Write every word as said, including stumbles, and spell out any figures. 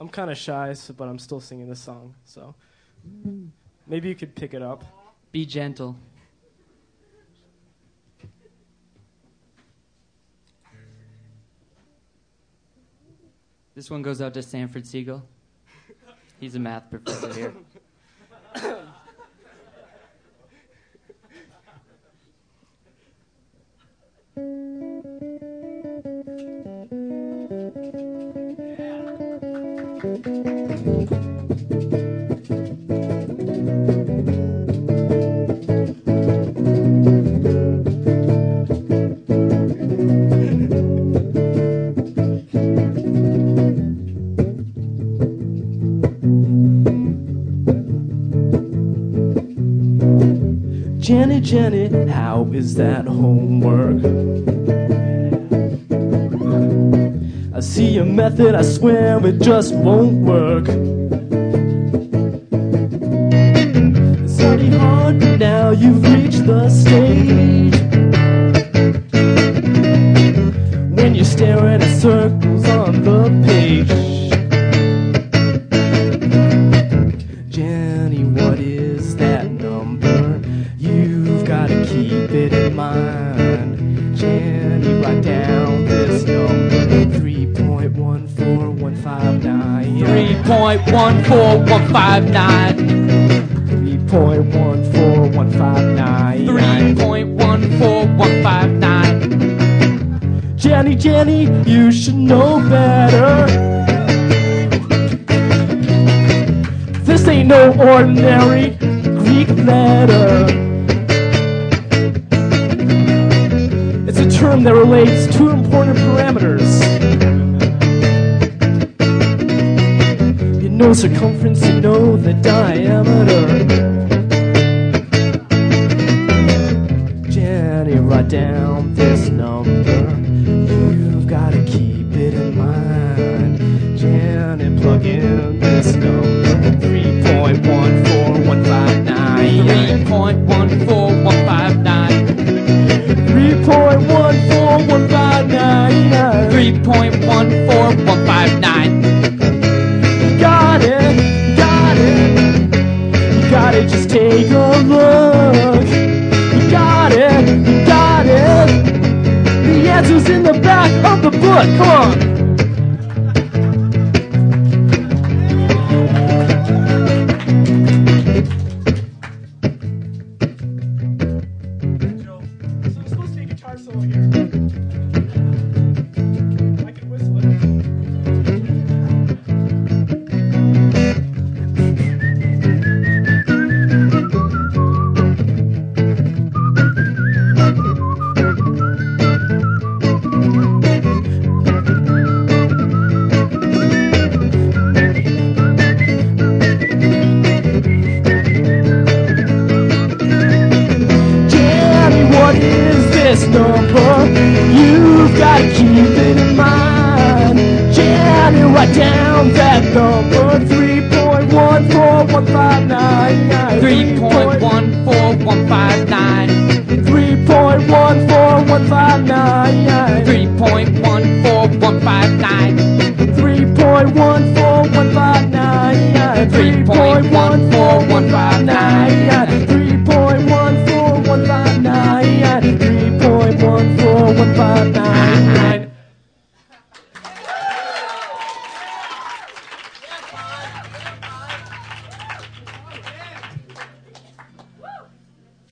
I'm kind of shy, so, but I'm still singing this song. So maybe you could pick it up. Be gentle. This one goes out to Sanford Siegel. He's a math professor here. Jenny, Jenny, how is that homework? I see your method, I swear it just won't work. It's already hard, but now you've reached the stage when you're staring at circles on the page. Jenny, what is that number? You've got to keep it in mind. Jenny, write down this number. three point one four one five nine. three point one four one five nine. three point one four one five nine. three point one four one five nine. Jenny, Jenny, you should know better. This ain't no ordinary Greek letter. It's a term that relates two important parameters. You know circumference, you know the diameter. Jenny, write down this number. You've got to keep it in mind. Jenny, plug in this number. three point one four one five nine. three point one four one five nine. three point one four one five nine. three point one four one five nine. Got it, got it. You got it, just take a look. You got it, you got it. The answer's in the back of the book. Come on. Number, you've got to keep it in mind. Jenny, write down that number. three point one four one five nine. three point one four one five nine. three point one four one five nine. three point one four one five nine.